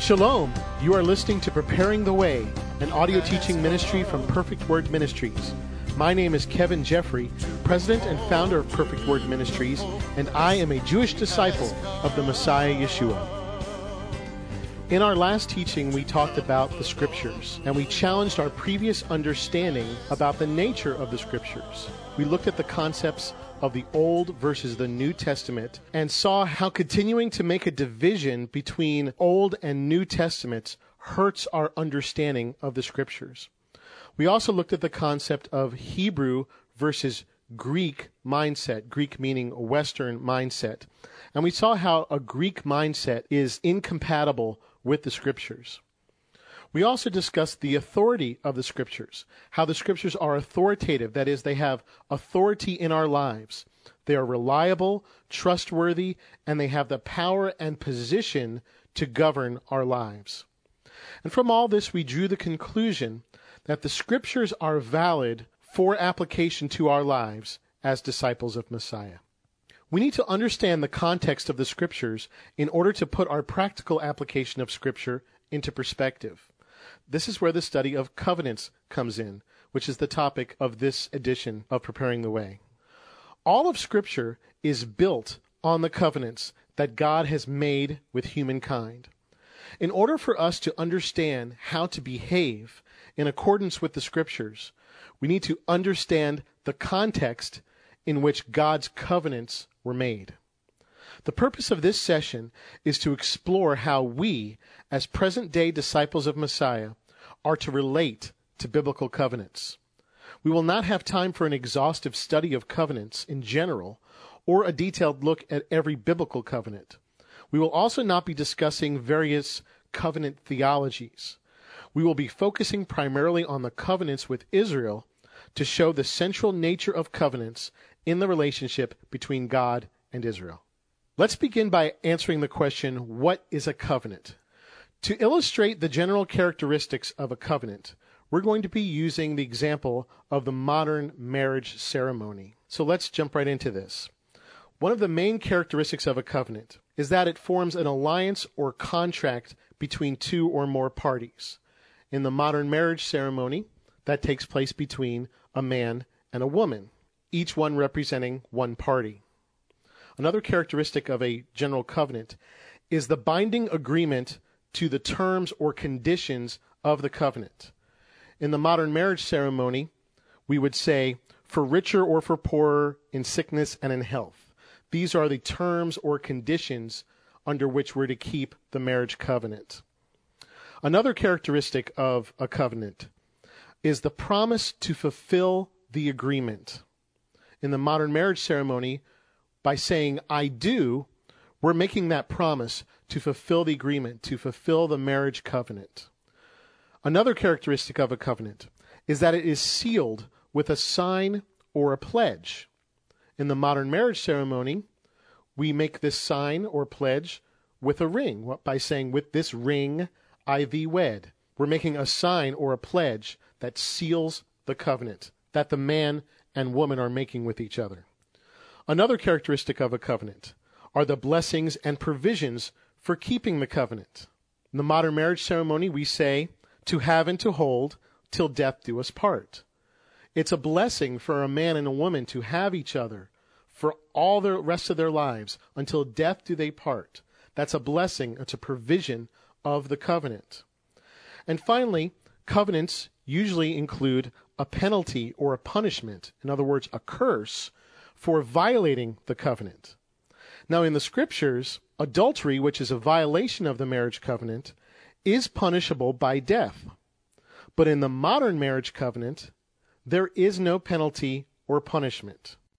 Shalom! You are listening to Preparing the Way, an audio teaching ministry from Perfect Word Ministries. My name is Kevin Jeffrey, president and founder of Perfect Word Ministries, and I am a Jewish disciple of the Messiah Yeshua. In our last teaching, we talked about the Scriptures, and we challenged our previous understanding about the nature of the Scriptures. We looked at the concepts of the Old versus the New Testament and saw how continuing to make a division between Old and New Testaments hurts our understanding of the Scriptures. We also looked at the concept of Hebrew versus Greek mindset, Greek meaning Western mindset. And we saw how a Greek mindset is incompatible with the Scriptures. We also discussed the authority of the Scriptures, how the Scriptures are authoritative, that is, they have authority in our lives. They are reliable, trustworthy, and they have the power and position to govern our lives. And from all this, we drew the conclusion that the Scriptures are valid for application to our lives as disciples of Messiah. We need to understand the context of the Scriptures in order to put our practical application of Scripture into perspective. This is where the study of covenants comes in, which is the topic of this edition of Preparing the Way. All of Scripture is built on the covenants that God has made with humankind. In order for us to understand how to behave in accordance with the Scriptures, we need to understand the context in which God's covenants were made. The purpose of this session is to explore how we, as present-day disciples of Messiah, are to relate to biblical covenants. We will not have time for an exhaustive study of covenants in general, or a detailed look at every biblical covenant. We will also not be discussing various covenant theologies. We will be focusing primarily on the covenants with Israel to show the central nature of covenants in the relationship between God and Israel. Let's begin by answering the question, what is a covenant? To illustrate the general characteristics of a covenant, we're going to be using the example of the modern marriage ceremony. So let's jump right into this. One of the main characteristics of a covenant is that it forms an alliance or contract between two or more parties. In the modern marriage ceremony, that takes place between a man and a woman, each one representing one party. Another characteristic of a general covenant is the binding agreement to the terms or conditions of the covenant. In the modern marriage ceremony, we would say, for richer or for poorer, in sickness and in health. These are the terms or conditions under which we're to keep the marriage covenant. Another characteristic of a covenant is the promise to fulfill the agreement. In the modern marriage ceremony, by saying, I do, we're making that promise to fulfill the agreement, to fulfill the marriage covenant. Another characteristic of a covenant is that it is sealed with a sign or a pledge. In the modern marriage ceremony, we make this sign or pledge with a ring, by saying, with this ring I thee wed. We're making a sign or a pledge that seals the covenant that the man and woman are making with each other. Another characteristic of a covenant are the blessings and provisions for keeping the covenant. In the modern marriage ceremony, we say, to have and to hold till death do us part. It's a blessing for a man and a woman to have each other for all the rest of their lives. Until death do they part. That's a blessing. It's a provision of the covenant. And finally, covenants usually include a penalty or a punishment, in other words, a curse, for violating the covenant. Now, in the Scriptures, adultery, which is a violation of the marriage covenant, is punishable by death. But in the modern marriage covenant, there is no penalty or punishment.